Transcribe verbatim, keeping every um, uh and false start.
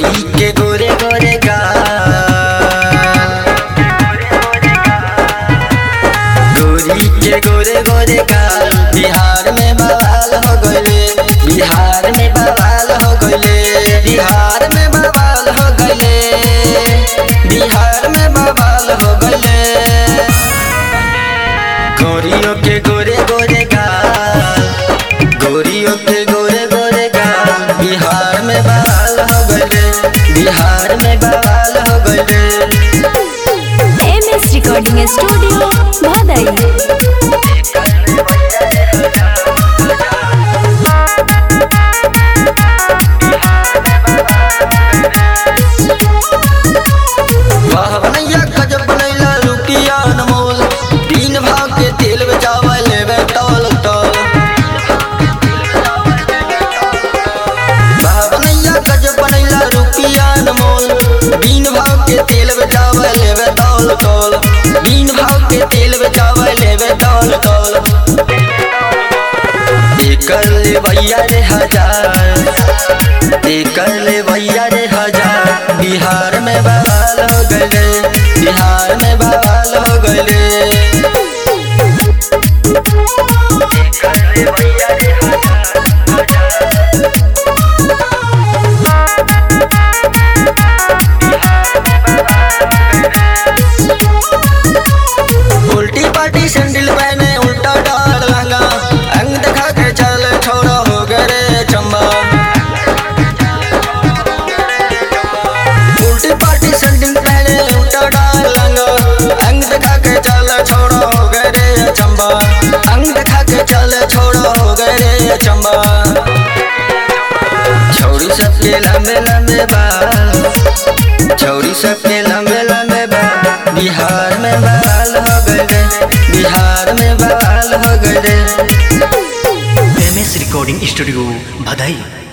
गोरी के गोरे गोरे गाल, गोरी के गोरे गोरे गाल, बिहार में बवाल हो गइले, बिहार में बवाल हो गइले, बिहार में बवाल हो गइले, बिहार में बवाल हो गइले। गोरियों के गोरे गोरे गाल, गोरियों के गोरे गोरे गाल, बिहार में बवाल हो गइले, बिहार में बवाल हो गइले। एम एस रिकॉर्डिंग स्टूडियो भदई। वाह बनैया गजब बनैला रुकिया अनमोल, तीन भाग के तेल बेचावा लेवे तौल तौल। वाह बनैया गजब बनैला रुकिया अनमोल, तीन भाग के तेल बेचावा लेवे तौल तौल, तीन भाग के तेल बेचावा लेवे तौल तौल। एकर ले भैया रे हजार, एकर ले भैया रे हजार, बिहार में बवाल हो गइले, बिहार में बवाल हो गइले। एकर ले भैया रे हजार, उल्टी पार्टी सैंडल पहने उल्टा डाल लहंगा, अंग दिखा के चल छोड़ा हो गए रे चंबा। उल्टी पार्टी सैंडल पहने उल्टा डाल लहंगा, अंग दिखा के चल छोड़ा हो गए रे चंबा, अंग दिखा के चल छोड़ा हो गए रे चंबा। छौरी सबके लंबे लंबे बाल, छौरी सबके लंबे लंबे बाल, बिहार में बवाल हो गइले, बिहार में बवाल हो गइले। एम एस रिकॉर्डिंग स्टूडियो भदई।